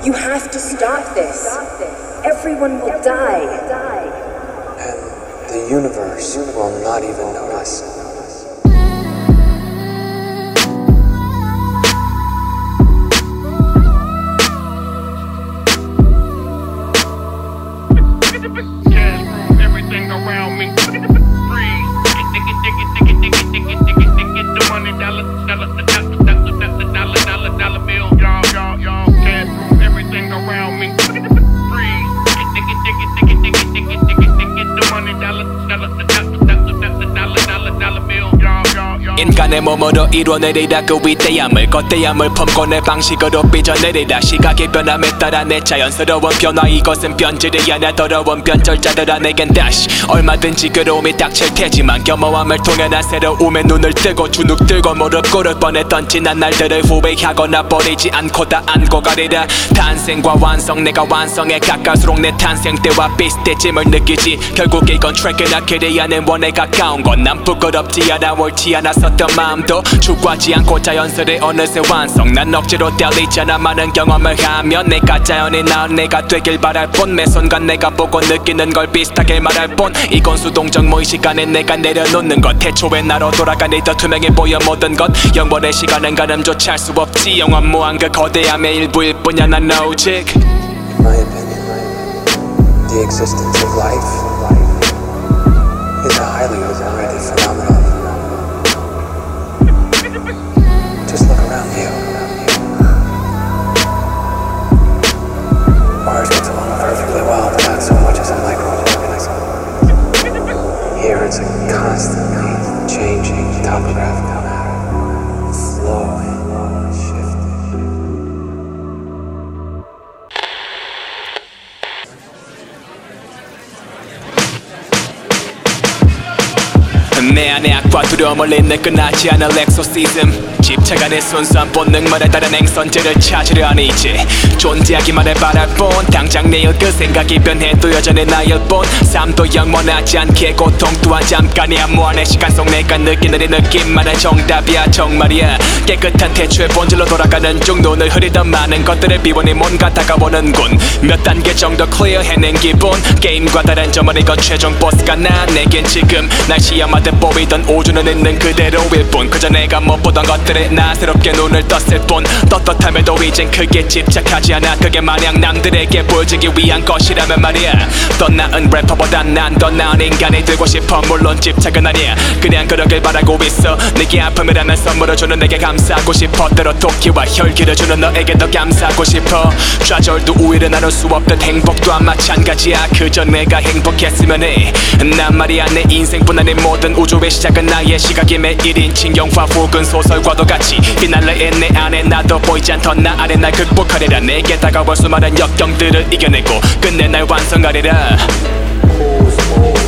You have to stop this. Everyone will die. And the universe will not even notice. Everything around me freeze. The money, dollar bill. Y'all cash. Everything around me freeze. The money, dollar bill. 인간의 몸으로 이뤄내리다 그 위대함을 거대함을 품고 내 방식으로 빚어내리다 시각의 변함에 따라 내 자연스러운 변화 이것은 변질이 아냐 더러운 변절자들아 내겐 다시 얼마든지 괴로움이 닥칠 테지만 겸허함을 통해 난 새로움에 눈을 뜨고 주눅 들고 무릎 꿇을 뻔했던 지난 날들을 후회하거나 버리지 않고 다 안고 가리라 탄생과 완성 내가 완성에 가까울수록 내 탄생 때와 비슷해짐을 느끼지 결국 이건 트랙이나 길이 아닌 원에 가까운 건 난 부끄럽지 않아 옳지 않았었던 마음도 추구하지 않고 자연스레 어느새 완성 난 억지로 때리잖아 많은 경험을 하면 내가 자연이 나은 내가 되길 바랄 뿐 매 순간 내가 보고 느끼는 걸 비슷하게 말할 뿐 이건 수동적 무의식 안에 내가 내려놓는 것 태초에 나로 돌아가니 더 투명해 보여 모든 것 영원의 시간은 가늠조차 할 수 없지 영원무한 그 거대함의 일부일 뿐이야 난 오직 In my opinion, the existence of life is a highly overrated phenomenon. Just look around you. Mars gets along perfectly well without so much as a microorganism. Here it's a constantly changing topographical matter, flowing, shifting. 내 안에 악과 두려움을 잇는 끝나지 않을 엑소시즘 집착 안에 순수한 본능만에 따른 행선지를 찾으려 하니 이제 존재하기만을 바랄 뿐 당장 내일 그 생각이 변해도 여전히 나일 뿐 삶도 영원하지 않게 고통 또한 잠깐이야 무한의 시간 속 내가 느끼는 이 느낌만은 정답이야 정말이야 깨끗한 태초의 본질로 돌아가는 중 눈을 흐리던 많은 것들을 비워니 뭔가 다가오는군 몇 단계 정도 클리어 해낸 기분 게임과 다른 점은 이건 최종 보스가 나 내겐 지금 날 시험하듯 보이던 우주는 있는 그대로일 뿐 그저 내가 못 보던 것들에 나 새롭게 눈을 떴을 뿐 떳떳함에도 이젠 크게 집착하지 않아 그게 마냥 남들에게 보여주기 위한 것이라면 말이야 더 나은 래퍼보단 난 더 나은 인간이 되고 싶어 물론 집착은 아니야 그냥 그러길 바라고 있어 내게 아픔이라는 선물을 주는 내게 감사하고 싶어 때로 도끼와 혈기를 주는 너에게 더 감사하고 싶어 좌절도 우위를 나눌 수 없던 행복 또한 마찬가지야 그저 내가 행복했으면 해난 말이야 내 인생뿐 아닌 모든 우주의 시작은 나의 시각이 매일인칭 영화 혹은 소설과도 같이 피날레에 내 안에 나도 보이지 않던 나 안에 날 극복하리라 내게 다가올 수많은 역경들을 이겨내고 끝내 날 완성하리라